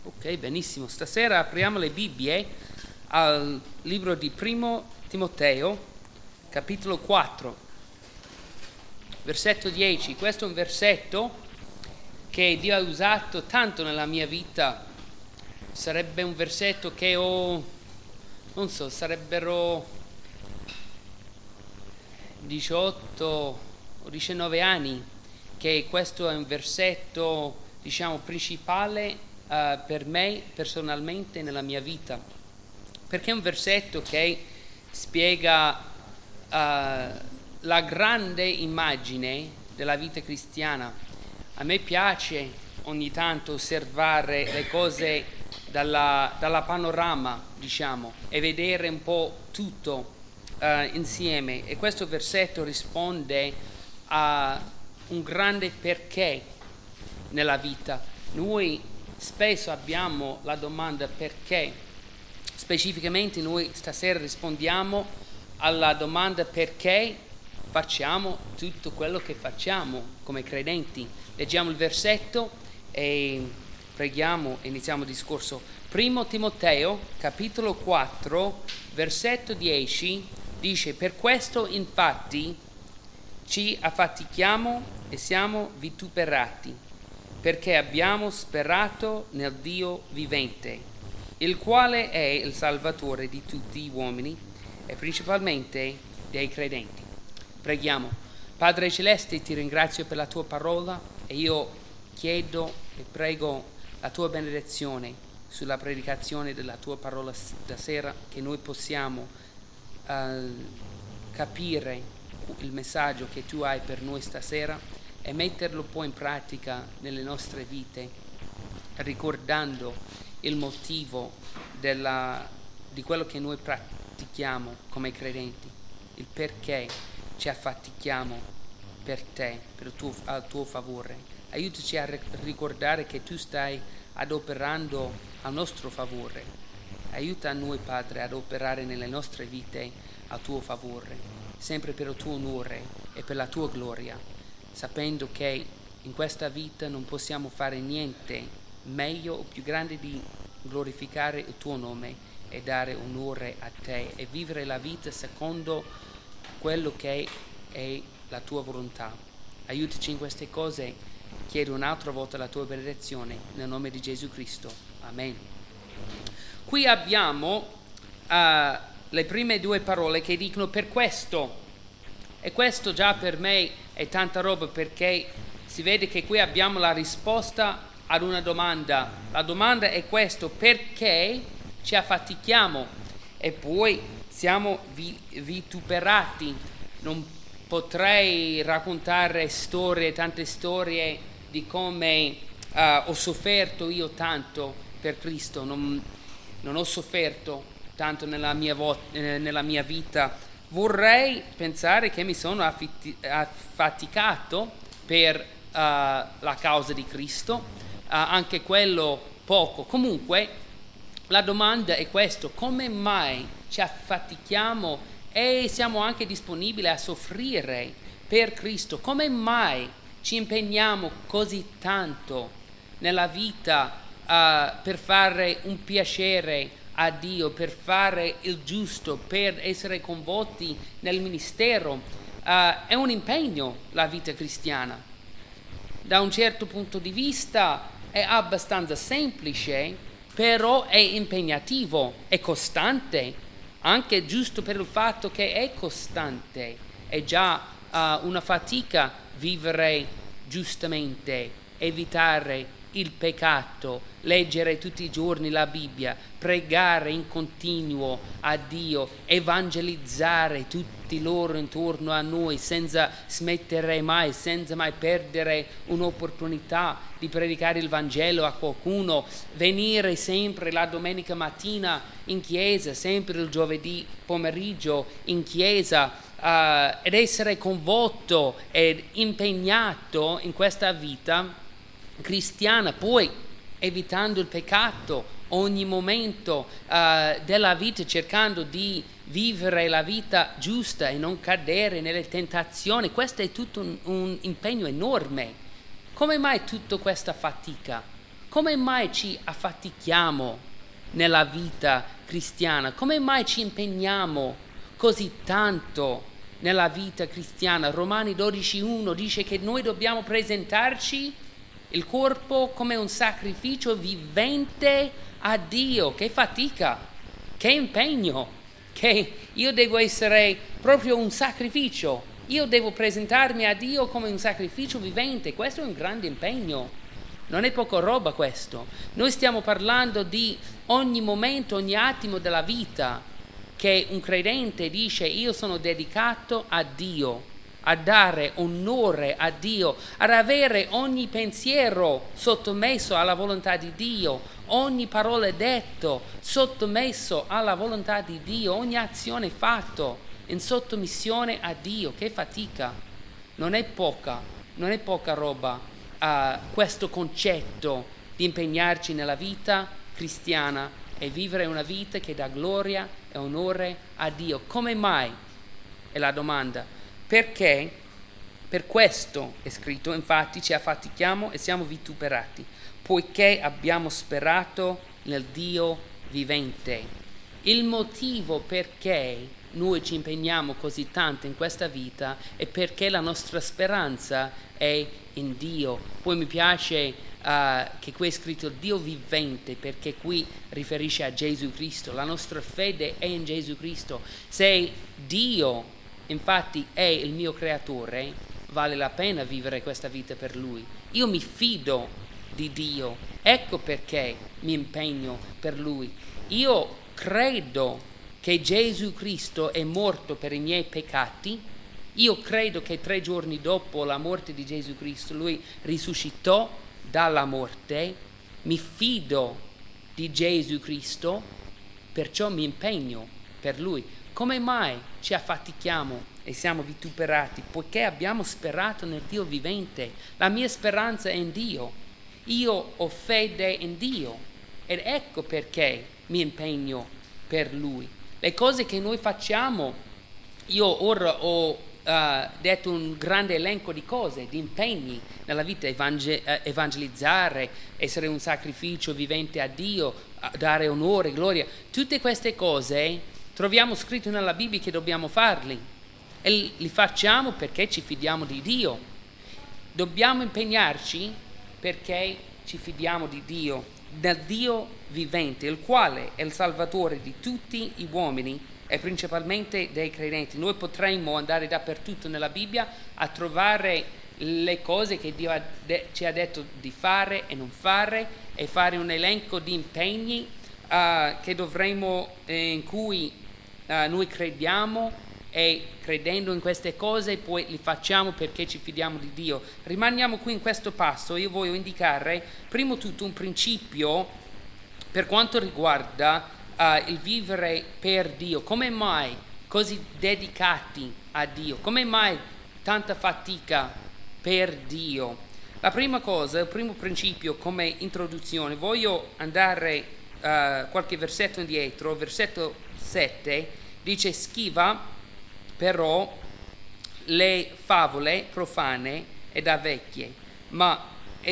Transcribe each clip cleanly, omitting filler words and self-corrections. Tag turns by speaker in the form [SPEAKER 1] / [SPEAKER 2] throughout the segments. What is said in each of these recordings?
[SPEAKER 1] Ok, benissimo. Stasera apriamo le Bibbie al libro di Primo Timoteo, capitolo 4, versetto 10. Questo è un versetto che Dio ha usato tanto nella mia vita. Sarebbe un versetto che sarebbero 18 o 19 anni che questo è un versetto, principale per me personalmente nella mia vita, perché è un versetto che spiega la grande immagine della vita cristiana. A me piace ogni tanto osservare le cose dalla panorama, e vedere un po' tutto insieme, e questo versetto risponde a un grande perché nella vita. Noi spesso abbiamo la domanda perché, specificamente noi stasera rispondiamo alla domanda perché facciamo tutto quello che facciamo come credenti. Leggiamo il versetto e preghiamo e iniziamo il discorso. Primo Timoteo, capitolo 4, versetto 10, dice: per questo infatti ci affatichiamo e siamo vituperati, perché abbiamo sperato nel Dio vivente, il quale è il Salvatore di tutti gli uomini e principalmente dei credenti. Preghiamo. Padre Celeste, ti ringrazio per la tua parola e io chiedo e prego la tua benedizione sulla predicazione della tua parola stasera, che noi possiamo capire il messaggio che tu hai per noi stasera e metterlo poi in pratica nelle nostre vite, ricordando il motivo di quello che noi pratichiamo come credenti, il perché ci affatichiamo per te, al tuo favore. Aiutaci a ricordare che tu stai adoperando a nostro favore. Aiuta noi, Padre, ad operare nelle nostre vite a tuo favore, sempre per il tuo onore e per la tua gloria, sapendo che in questa vita non possiamo fare niente meglio o più grande di glorificare il tuo nome e dare onore a te e vivere la vita secondo quello che è la tua volontà. Aiutaci in queste cose, chiedo un'altra volta la tua benedizione nel nome di Gesù Cristo. Amen. Qui abbiamo le prime due parole che dicono per questo, e questo già per me è tanta roba, perché si vede che qui abbiamo la risposta ad una domanda. La domanda è questo: perché ci affatichiamo e poi siamo vituperati. Non potrei raccontare tante storie di come ho sofferto io tanto per Cristo. Non ho sofferto tanto nella mia vita. Vorrei pensare che mi sono affaticato per la causa di Cristo, anche quello poco. Comunque la domanda è questo: come mai ci affatichiamo e siamo anche disponibili a soffrire per Cristo? Come mai ci impegniamo così tanto nella vita per fare un piacere a Dio, per fare il giusto, per essere coinvolti nel ministero? È un impegno la vita cristiana. Da un certo punto di vista è abbastanza semplice, però è impegnativo, è costante, anche giusto per il fatto che è costante. È già una fatica vivere giustamente, evitare il peccato, leggere tutti i giorni la Bibbia, pregare in continuo a Dio, evangelizzare tutti loro intorno a noi senza smettere mai, senza mai perdere un'opportunità di predicare il Vangelo a qualcuno, venire sempre la domenica mattina in chiesa, sempre il giovedì pomeriggio in chiesa, ed essere coinvolto ed impegnato in questa vita cristiana, poi evitando il peccato ogni momento della vita, cercando di vivere la vita giusta e non cadere nelle tentazioni. Questo è tutto un impegno enorme. Come mai tutta questa fatica? Come mai ci affatichiamo nella vita cristiana? Come mai ci impegniamo così tanto nella vita cristiana? Romani 12:1 dice che noi dobbiamo presentarci il corpo come un sacrificio vivente a Dio. Che fatica, che impegno, che io devo essere proprio un sacrificio. Io devo presentarmi a Dio come un sacrificio vivente. Questo è un grande impegno. Non è poca roba questo. Noi stiamo parlando di ogni momento, ogni attimo della vita che un credente dice io sono dedicato a Dio, a dare onore a Dio, ad avere ogni pensiero sottomesso alla volontà di Dio, ogni parola detto sottomesso alla volontà di Dio, ogni azione fatta in sottomissione a Dio. Che fatica! Non è poca roba questo concetto di impegnarci nella vita cristiana e vivere una vita che dà gloria e onore a Dio. Come mai? È la domanda. Perché? Per questo è scritto, infatti ci affatichiamo e siamo vituperati, poiché abbiamo sperato nel Dio vivente. Il motivo perché noi ci impegniamo così tanto in questa vita è perché la nostra speranza è in Dio. Poi mi piace che qui è scritto Dio vivente, perché qui riferisce a Gesù Cristo. La nostra fede è in Gesù Cristo. Se Dio infatti è il mio creatore, vale la pena vivere questa vita per Lui. Io mi fido di Dio, ecco perché mi impegno per Lui. Io credo che Gesù Cristo è morto per i miei peccati. Io credo che 3 giorni dopo la morte di Gesù Cristo Lui risuscitò dalla morte. Mi fido di Gesù Cristo, perciò mi impegno per Lui. Come mai ci affatichiamo e siamo vituperati? Poiché abbiamo sperato nel Dio vivente. La mia speranza è in Dio. Io ho fede in Dio ed ecco perché mi impegno per Lui. Le cose che noi facciamo, io ora ho detto un grande elenco di cose, di impegni nella vita: evangelizzare, essere un sacrificio vivente a Dio, dare onore, gloria. Tutte queste cose troviamo scritto nella Bibbia che dobbiamo farli e li facciamo perché ci fidiamo di Dio. Dobbiamo impegnarci perché ci fidiamo di Dio, del Dio vivente, il quale è il Salvatore di tutti gli uomini e principalmente dei credenti. Noi potremmo andare dappertutto nella Bibbia a trovare le cose che Dio ci ha detto di fare e non fare, e fare un elenco di impegni che dovremmo, in cui noi crediamo, e credendo in queste cose poi li facciamo perché ci fidiamo di Dio. Rimaniamo qui in questo passo. Io voglio indicare prima di tutto un principio per quanto riguarda il vivere per Dio. Come mai così dedicati a Dio? Come mai tanta fatica per Dio? La prima cosa, il primo principio come introduzione, voglio andare qualche versetto indietro. Versetto 7 dice: schiva però le favole profane e da vecchie, ma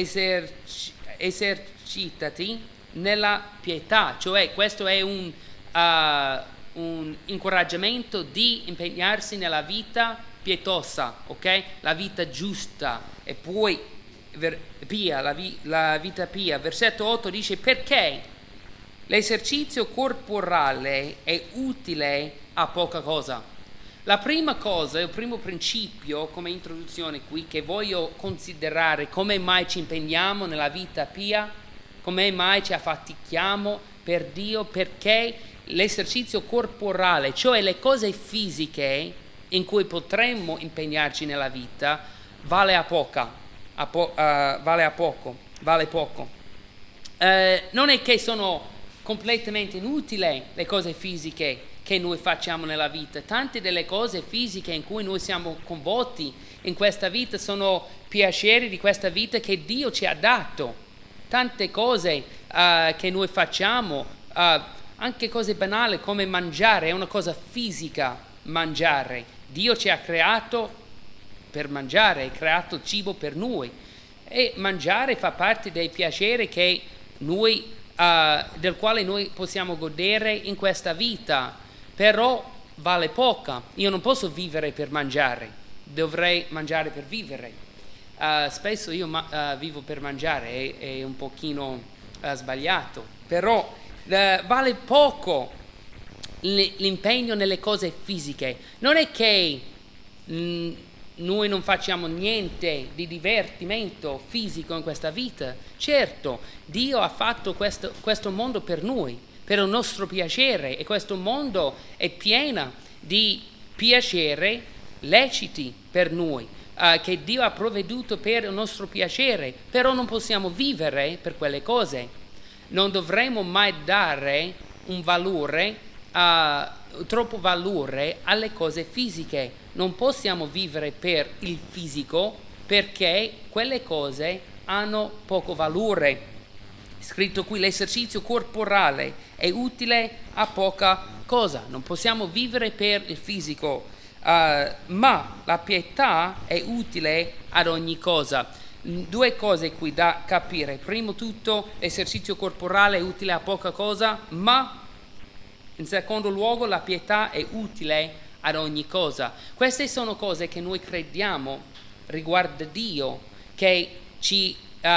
[SPEAKER 1] esercitati nella pietà. Cioè questo è un incoraggiamento di impegnarsi nella vita pietosa, ok? La vita giusta e poi pia, la vita pia. Versetto 8 dice: perché l'esercizio corporale è utile a poca cosa. La prima cosa, il primo principio come introduzione qui che voglio considerare: come mai ci impegniamo nella vita pia, come mai ci affatichiamo per Dio? Perché l'esercizio corporale, cioè le cose fisiche in cui potremmo impegnarci nella vita, vale poco. Non è che sono completamente inutili le cose fisiche che noi facciamo nella vita. Tante delle cose fisiche in cui noi siamo coinvolti in questa vita sono piaceri di questa vita che Dio ci ha dato. Tante cose che noi facciamo, anche cose banali come mangiare, è una cosa fisica mangiare. Dio ci ha creato per mangiare, ha creato il cibo per noi. E mangiare fa parte dei piaceri che noi, del quale noi possiamo godere in questa vita, però vale poca. Io non posso vivere per mangiare, dovrei mangiare per vivere. Spesso io vivo per mangiare, è un pochino sbagliato, però vale poco l'impegno nelle cose fisiche. Non è che noi non facciamo niente di divertimento fisico in questa vita. Certo, Dio ha fatto questo mondo per noi, per il nostro piacere, e questo mondo è pieno di piacere leciti per noi, che Dio ha provveduto per il nostro piacere, però non possiamo vivere per quelle cose. Non dovremmo mai dare un valore, troppo valore alle cose fisiche. Non possiamo vivere per il fisico, perché quelle cose hanno poco valore. Scritto qui: l'esercizio corporale è utile a poca cosa. Non possiamo vivere per il fisico, ma la pietà è utile ad ogni cosa. Due cose qui da capire. Primo tutto, l'esercizio corporale è utile a poca cosa, ma in secondo luogo la pietà è utile ad ogni cosa. Queste sono cose che noi crediamo riguardo Dio, che ci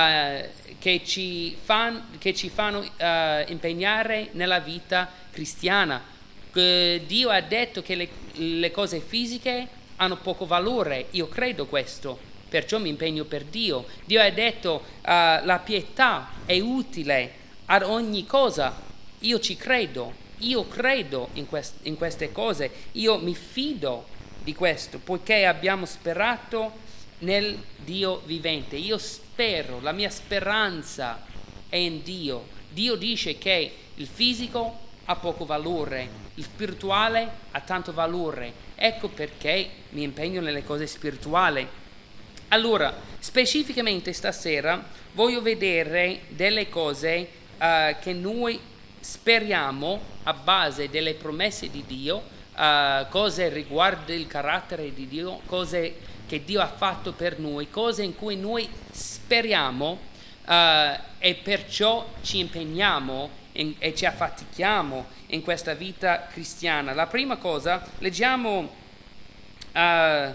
[SPEAKER 1] fanno impegnare nella vita cristiana. Dio ha detto che le cose fisiche hanno poco valore. Io credo questo, perciò mi impegno per Dio. Dio ha detto la pietà è utile ad ogni cosa. Io ci credo. Io credo in queste cose, io mi fido di questo, poiché abbiamo sperato nel Dio vivente. Io spero, la mia speranza è in Dio. Dio dice che il fisico ha poco valore, il spirituale ha tanto valore. Ecco perché mi impegno nelle cose spirituali. Allora, specificamente stasera voglio vedere delle cose che noi speriamo a base delle promesse di Dio, cose riguardo il carattere di Dio, cose che Dio ha fatto per noi, cose in cui noi speriamo e perciò ci impegniamo e ci affatichiamo in questa vita cristiana. La prima cosa, leggiamo, è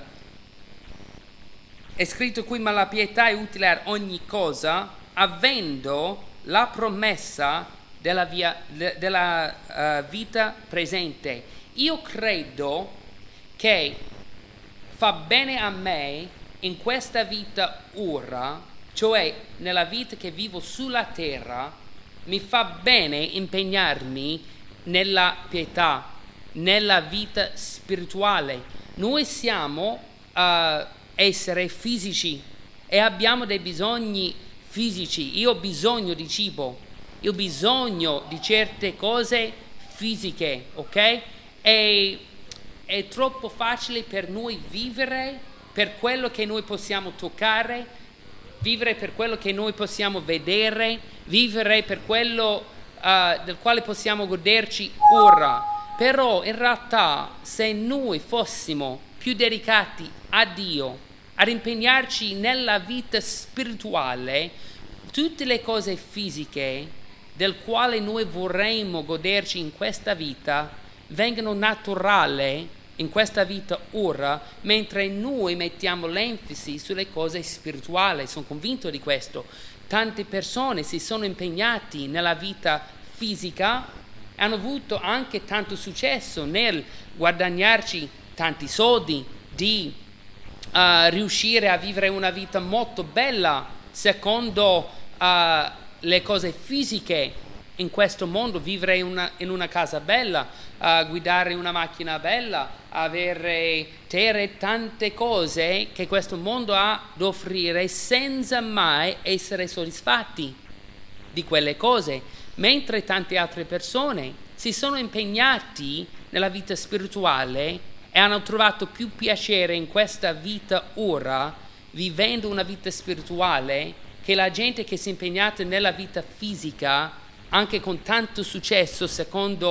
[SPEAKER 1] scritto qui: ma la pietà è utile a ogni cosa, avendo la promessa della vita presente. Io credo che fa bene a me in questa vita ora, cioè nella vita che vivo sulla terra, mi fa bene impegnarmi nella pietà, nella vita spirituale. Noi siamo esseri fisici e abbiamo dei bisogni fisici. Io ho bisogno di cibo, io ho bisogno di certe cose fisiche, ok? E è troppo facile per noi vivere per quello che noi possiamo toccare, vivere per quello che noi possiamo vedere, vivere per quello del quale possiamo goderci ora. Però in realtà, se noi fossimo più dedicati a Dio, ad impegnarci nella vita spirituale, tutte le cose fisiche del quale noi vorremmo goderci in questa vita vengono naturali in questa vita ora, mentre noi mettiamo l'enfasi sulle cose spirituali. Sono convinto di questo. Tante persone si sono impegnati nella vita fisica e hanno avuto anche tanto successo nel guadagnarci tanti soldi, di riuscire a vivere una vita molto bella secondo le cose fisiche in questo mondo, vivere in una casa bella, guidare una macchina bella, avere tante cose che questo mondo ha da offrire senza mai essere soddisfatti di quelle cose, mentre tante altre persone si sono impegnati nella vita spirituale e hanno trovato più piacere in questa vita ora, vivendo una vita spirituale, che la gente che si è impegnata nella vita fisica, anche con tanto successo secondo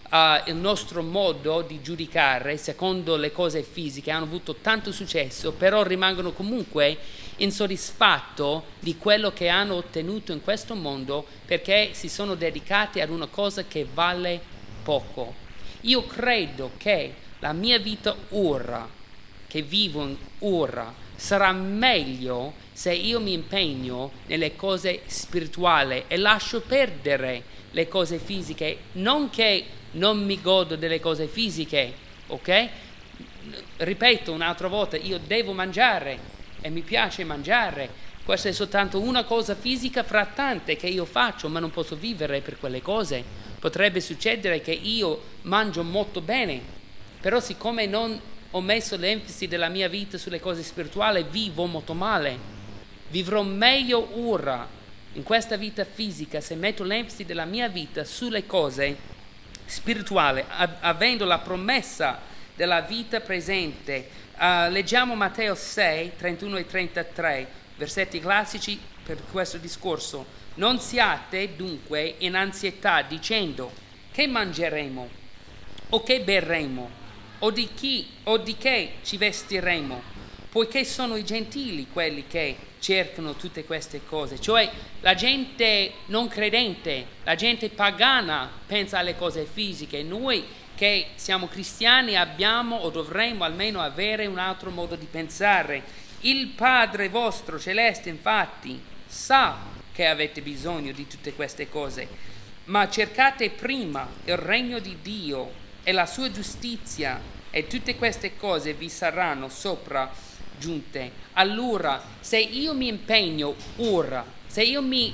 [SPEAKER 1] il nostro modo di giudicare secondo le cose fisiche, hanno avuto tanto successo, però rimangono comunque insoddisfatti di quello che hanno ottenuto in questo mondo perché si sono dedicati ad una cosa che vale poco. Io credo che la mia vita ora, che vivo ora, sarà meglio se io mi impegno nelle cose spirituali e lascio perdere le cose fisiche, non che non mi godo delle cose fisiche, ok? Ripeto un'altra volta, io devo mangiare e mi piace mangiare, questa è soltanto una cosa fisica fra tante che io faccio, ma non posso vivere per quelle cose. Potrebbe succedere che io mangio molto bene, però siccome non ho messo l'enfasi della mia vita sulle cose spirituali, vivo molto male. Vivrò meglio ora in questa vita fisica se metto l'enfasi della mia vita sulle cose spirituali, avendo la promessa della vita presente. Leggiamo Matteo 6, 31 e 33, versetti classici per questo discorso. Non siate dunque in ansietà dicendo: che mangeremo, o che berremo, o di che ci vestiremo, poiché sono i gentili quelli che cercano tutte queste cose. Cioè la gente non credente, la gente pagana pensa alle cose fisiche. Noi che siamo cristiani abbiamo o dovremmo almeno avere un altro modo di pensare. Il Padre vostro celeste infatti sa che avete bisogno di tutte queste cose, ma cercate prima il regno di Dio e la sua giustizia, e tutte queste cose vi saranno sopraggiunte. Allora, se io mi impegno ora, se io mi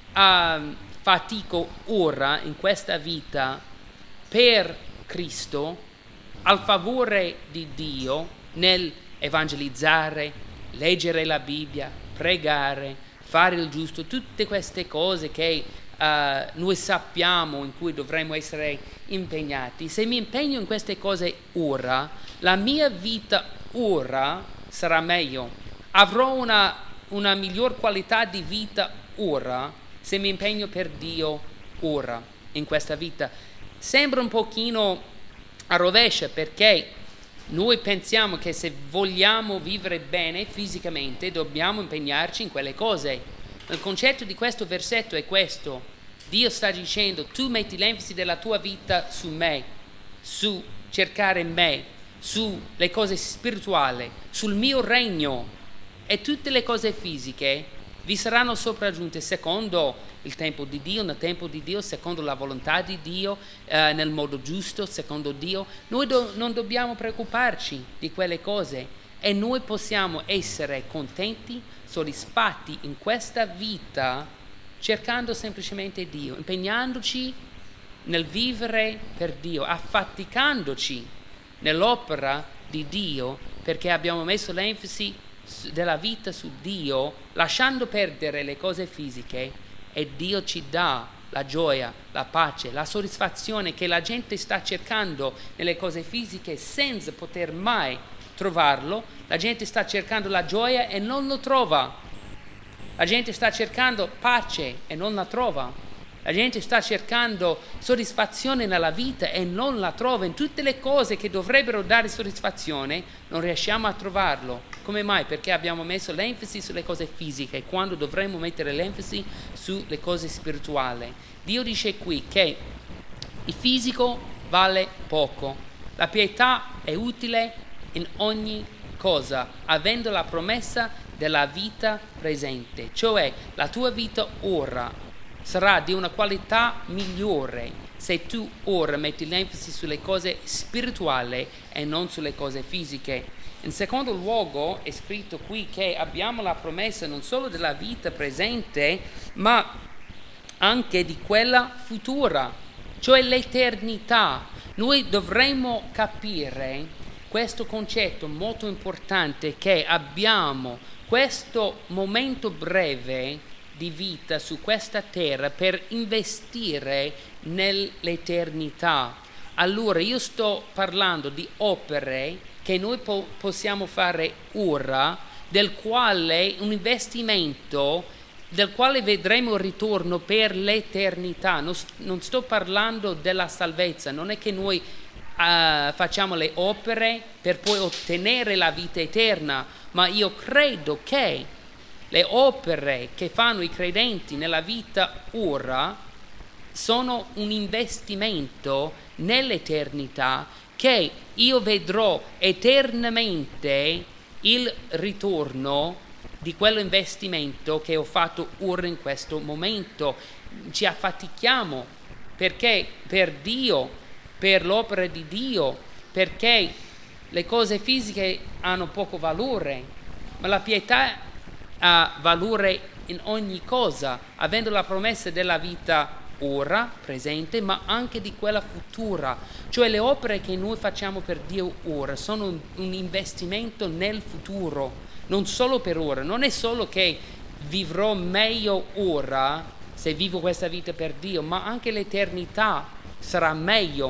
[SPEAKER 1] fatico ora in questa vita per Cristo, al favore di Dio, nel evangelizzare, leggere la Bibbia, pregare, fare il giusto, tutte queste cose che noi sappiamo in cui dovremmo essere impegnati. Se mi impegno in queste cose ora, la mia vita ora sarà meglio. Avrò una miglior qualità di vita ora se mi impegno per Dio ora in questa vita. Sembra un pochino a rovescia, perché noi pensiamo che se vogliamo vivere bene fisicamente dobbiamo impegnarci in quelle cose. Il concetto di questo versetto è questo: Dio sta dicendo: tu metti l'enfasi della tua vita su me, su cercare me, sulle cose spirituali, sul mio regno, e tutte le cose fisiche vi saranno sopraggiunte secondo il tempo di Dio, nel tempo di Dio, secondo la volontà di Dio, nel modo giusto, secondo Dio. Noi non dobbiamo preoccuparci di quelle cose e noi possiamo essere contenti, soddisfatti in questa vita cercando semplicemente Dio, impegnandoci nel vivere per Dio, affaticandoci nell'opera di Dio, perché abbiamo messo l'enfasi della vita su Dio, lasciando perdere le cose fisiche, e Dio ci dà la gioia, la pace, la soddisfazione che la gente sta cercando nelle cose fisiche senza poter mai trovarlo. La gente sta cercando la gioia e non lo trova. La gente sta cercando pace e non la trova. La gente sta cercando soddisfazione nella vita e non la trova. In tutte le cose che dovrebbero dare soddisfazione non riusciamo a trovarlo. Come mai? Perché abbiamo messo l'enfasi sulle cose fisiche quando dovremmo mettere l'enfasi sulle cose spirituali. Dio dice qui che il fisico vale poco. La pietà è utile in ogni cosa, avendo la promessa della vita presente. Cioè la tua vita ora sarà di una qualità migliore se tu ora metti l'enfasi sulle cose spirituali e non sulle cose fisiche. In secondo luogo è scritto qui che abbiamo la promessa non solo della vita presente, ma anche di quella futura, cioè l'eternità. Noi dovremmo capire questo concetto molto importante, che abbiamo questo momento breve di vita su questa terra per investire nell'eternità. Allora io sto parlando di opere che noi possiamo fare ora, del quale un investimento del quale vedremo il ritorno per l'eternità. Non sto parlando della salvezza, non è che noi facciamo le opere per poi ottenere la vita eterna, ma io credo che le opere che fanno i credenti nella vita ora sono un investimento nell'eternità, che io vedrò eternamente il ritorno di quell'investimento che ho fatto ora in questo momento. Ci affatichiamo perché per Dio, per l'opera di Dio, perché le cose fisiche hanno poco valore, ma la pietà ha valore in ogni cosa, avendo la promessa della vita ora, presente, ma anche di quella futura. Cioè le opere che noi facciamo per Dio ora sono un investimento nel futuro, non solo per ora. Non è solo che vivrò meglio ora se vivo questa vita per Dio, ma anche l'eternità sarà meglio.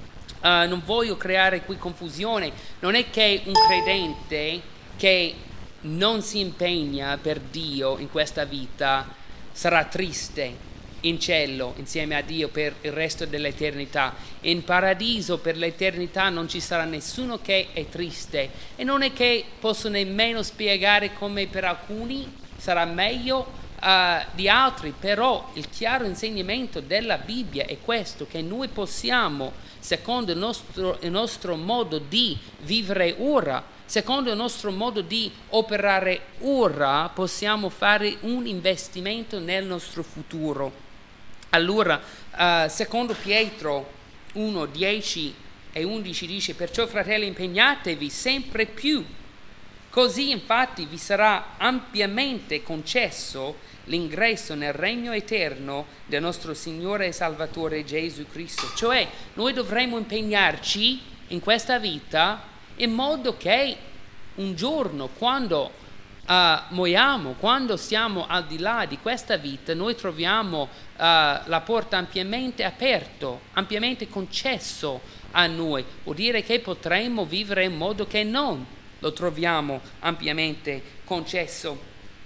[SPEAKER 1] Non voglio creare qui confusione. Non è che un credente che non si impegna per Dio in questa vita sarà triste in cielo insieme a Dio per il resto dell'eternità. In paradiso per l'eternità non ci sarà nessuno che è triste, e non è che posso nemmeno spiegare come per alcuni sarà meglio di altri, però il chiaro insegnamento della Bibbia è questo, che noi possiamo, secondo il nostro modo di vivere ora, secondo il nostro modo di operare ora, possiamo fare un investimento nel nostro futuro. Allora, secondo Pietro 1, 10 e 11 dice: perciò fratelli, impegnatevi sempre più, così infatti vi sarà ampiamente concesso l'ingresso nel regno eterno del nostro Signore e Salvatore Gesù Cristo. Cioè, noi dovremo impegnarci in questa vita in modo che un giorno, quando moriamo, quando siamo al di là di questa vita, noi troviamo la porta ampiamente aperta, ampiamente concesso a noi. Vuol dire che potremo vivere in modo che non lo troviamo ampiamente concesso.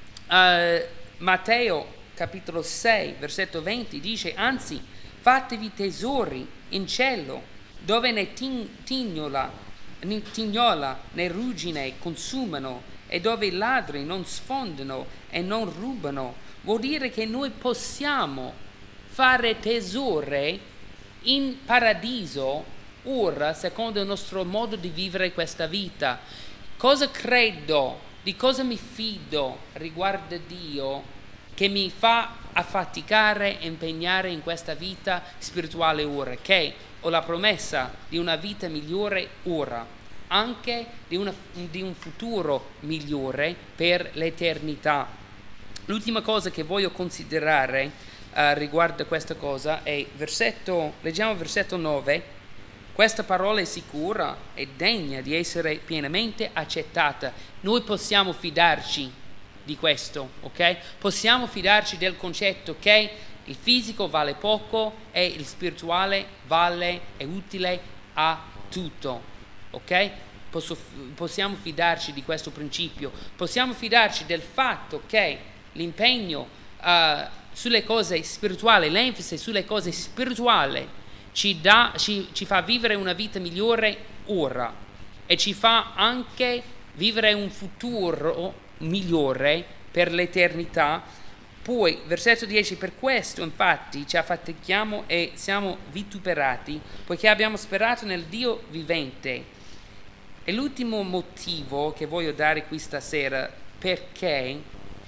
[SPEAKER 1] Matteo capitolo 6 versetto 20 dice: anzi, fatevi tesori in cielo, dove né tignola né ruggine consumano, e dove i ladri non sfondano e non rubano. Vuol dire che noi possiamo fare tesori in paradiso ora, secondo il nostro modo di vivere questa vita. Cosa credo, di cosa mi fido riguardo Dio, che mi fa affaticare e impegnare in questa vita spirituale ora? Che ho la promessa di una vita migliore ora, anche di un futuro migliore per l'eternità. L'ultima cosa che voglio considerare riguardo questa cosa è leggiamo il versetto 9. Questa parola è sicura e degna di essere pienamente accettata. Noi possiamo fidarci di questo, ok? Possiamo fidarci del concetto che il fisico vale poco e il spirituale è utile a tutto, ok? Possiamo fidarci di questo principio. Possiamo fidarci del fatto che l'impegno sulle cose spirituali, l'enfasi sulle cose spirituali ci fa vivere una vita migliore ora, e ci fa anche vivere un futuro migliore per l'eternità. Poi, versetto 10: per questo infatti ci affatichiamo e siamo vituperati, poiché abbiamo sperato nel Dio vivente. E l'ultimo motivo che voglio dare qui stasera perché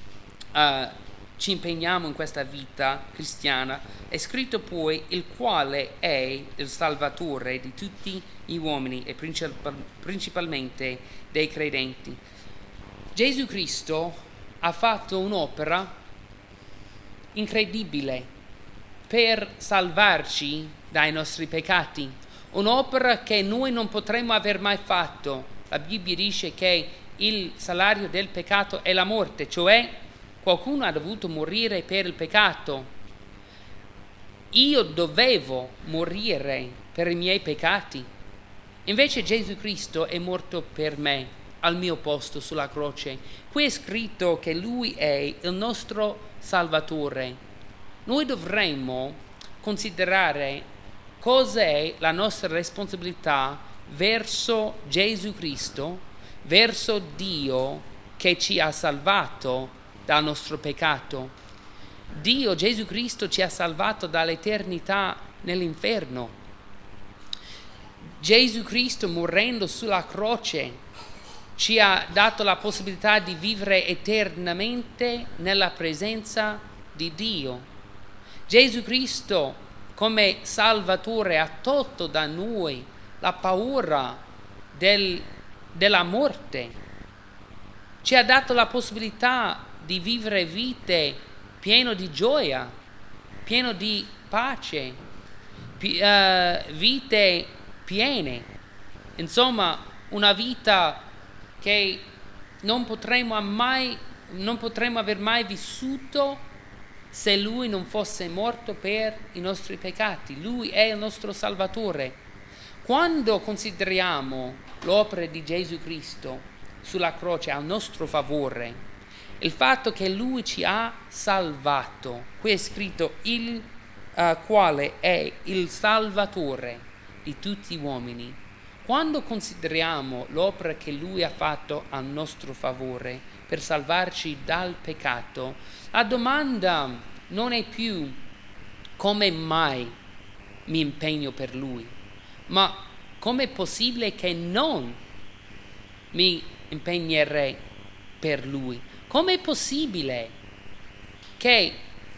[SPEAKER 1] ci impegniamo in questa vita cristiana è scritto poi: il quale è il Salvatore di tutti gli uomini e principalmente dei credenti. Gesù Cristo ha fatto un'opera incredibile per salvarci dai nostri peccati, un'opera che noi non potremmo aver mai fatto. La Bibbia dice che il salario del peccato è la morte, cioè qualcuno ha dovuto morire per il peccato. Io dovevo morire per i miei peccati, invece Gesù Cristo è morto per me al mio posto sulla croce. Qui è scritto che Lui è il nostro Salvatore, noi dovremmo considerare cos'è la nostra responsabilità verso Gesù Cristo, verso Dio che ci ha salvato dal nostro peccato. Dio, Gesù Cristo, ci ha salvato dall'eternità nell'inferno. Gesù Cristo, morendo sulla croce, ci ha dato la possibilità di vivere eternamente nella presenza di Dio. Gesù Cristo, come Salvatore, ha tolto da noi la paura della morte. Ci ha dato la possibilità di vivere vite piene di gioia, piene di pace, vite piene. Insomma, una vita che non potremmo aver mai vissuto se Lui non fosse morto per i nostri peccati. Lui è il nostro Salvatore. Quando consideriamo l'opera di Gesù Cristo sulla croce a nostro favore, il fatto che Lui ci ha salvato, qui è scritto il quale è il Salvatore di tutti gli uomini. Quando consideriamo l'opera che Lui ha fatto a nostro favore per salvarci dal peccato, la domanda non è più come mai mi impegno per Lui, ma com'è possibile che non mi impegnerei per Lui? Com'è possibile che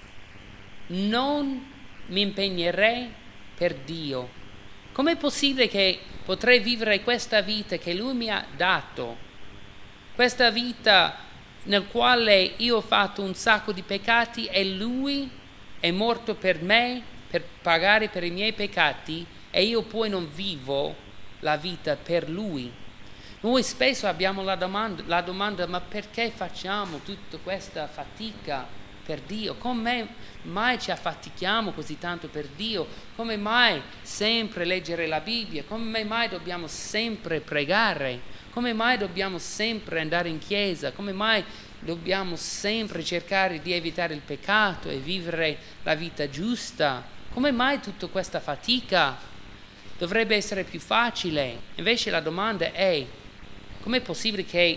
[SPEAKER 1] non mi impegnerei per Dio? Com'è possibile che potrei vivere questa vita che Lui mi ha dato, questa vita nel quale io ho fatto un sacco di peccati e Lui è morto per me, per pagare per i miei peccati, e io poi non vivo la vita per Lui? Noi spesso abbiamo la domanda, ma perché facciamo tutta questa fatica per Dio? Come mai ci affatichiamo così tanto per Dio? Come mai sempre leggere la Bibbia? Come mai dobbiamo sempre pregare? Come mai dobbiamo sempre andare in chiesa? Come mai dobbiamo sempre cercare di evitare il peccato e vivere la vita giusta? Come mai tutta questa fatica? Dovrebbe essere più facile. Invece la domanda è: com'è possibile che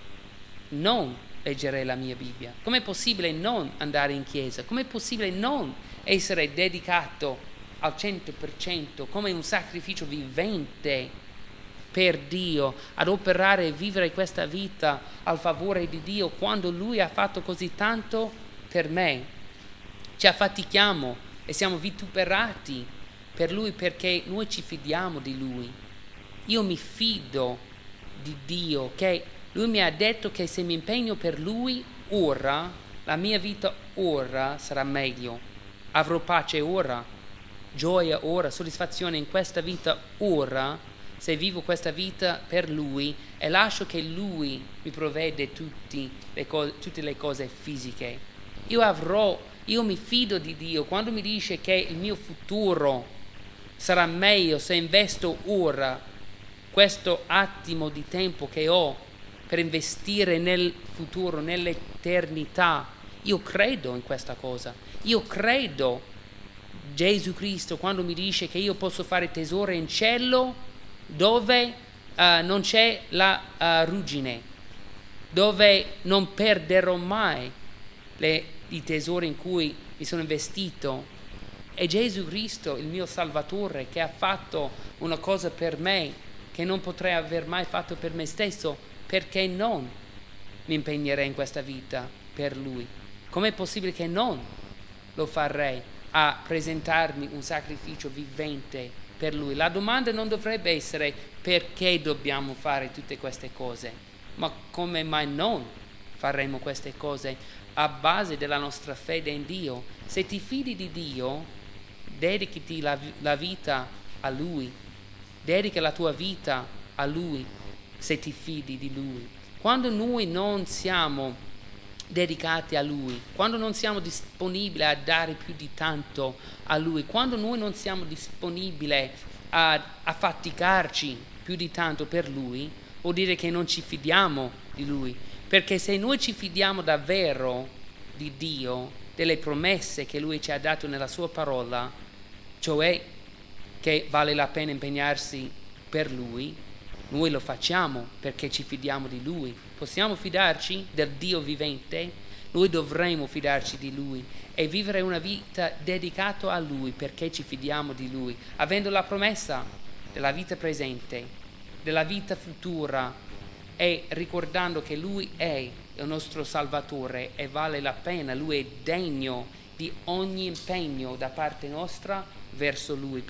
[SPEAKER 1] non leggere la mia Bibbia? Com'è possibile non andare in chiesa? Com'è possibile non essere dedicato al 100% come un sacrificio vivente per Dio, ad operare e vivere questa vita al favore di Dio quando Lui ha fatto così tanto per me? Ci affatichiamo e siamo vituperati per Lui perché noi ci fidiamo di Lui. Io mi fido di Dio, che Lui mi ha detto che se mi impegno per Lui ora, la mia vita ora sarà meglio, avrò pace ora, gioia ora, soddisfazione in questa vita ora, se vivo questa vita per Lui e lascio che Lui mi provvede tutte le cose fisiche. Io mi fido di Dio quando mi dice che il mio futuro sarà meglio se investo ora questo attimo di tempo che ho per investire nel futuro, nell'eternità. Io credo in questa cosa. Io credo Gesù Cristo quando mi dice che io posso fare tesoro in cielo dove non c'è la ruggine, dove non perderò mai i tesori in cui mi sono investito. È Gesù Cristo, il mio Salvatore, che ha fatto una cosa per me che non potrei aver mai fatto per me stesso. Perché non mi impegnerei in questa vita per Lui? Com'è possibile che non lo farei a presentarmi un sacrificio vivente per Lui? La domanda non dovrebbe essere perché dobbiamo fare tutte queste cose, ma come mai non faremo queste cose a base della nostra fede in Dio? Se ti fidi di Dio, dedichiti la vita a Lui, dedica la tua vita a Lui. Se ti fidi di Lui, quando noi non siamo dedicati a Lui, quando non siamo disponibili a dare più di tanto a Lui, quando noi non siamo disponibili a faticarci più di tanto per Lui, vuol dire che non ci fidiamo di Lui. Perché se noi ci fidiamo davvero di Dio, delle promesse che Lui ci ha dato nella sua parola, cioè che vale la pena impegnarsi per Lui, noi lo facciamo perché ci fidiamo di Lui. Possiamo fidarci del Dio vivente? Noi dovremo fidarci di Lui e vivere una vita dedicata a Lui perché ci fidiamo di Lui, avendo la promessa della vita presente, della vita futura e ricordando che Lui è il nostro Salvatore e vale la pena, Lui è degno di ogni impegno da parte nostra verso Lui.